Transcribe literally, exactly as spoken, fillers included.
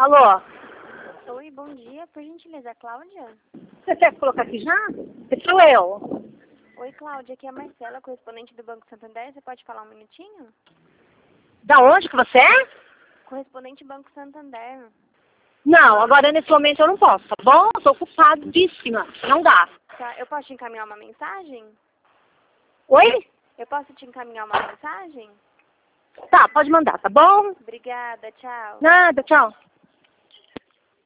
Alô? Oi, bom dia. Por gentileza, Cláudia? Você quer colocar aqui já? Sou eu. Oi, Cláudia. Aqui é a Marcela, correspondente do Banco Santander. Você pode falar um minutinho? Da onde que você é? Correspondente Banco Santander. Não, agora nesse momento eu não posso, tá bom? Eu tô ocupadíssima. Não dá. Tá, eu posso te encaminhar uma mensagem? Oi? Eu posso te encaminhar uma mensagem? Tá, pode mandar, tá bom? Obrigada, tchau. Nada, tchau.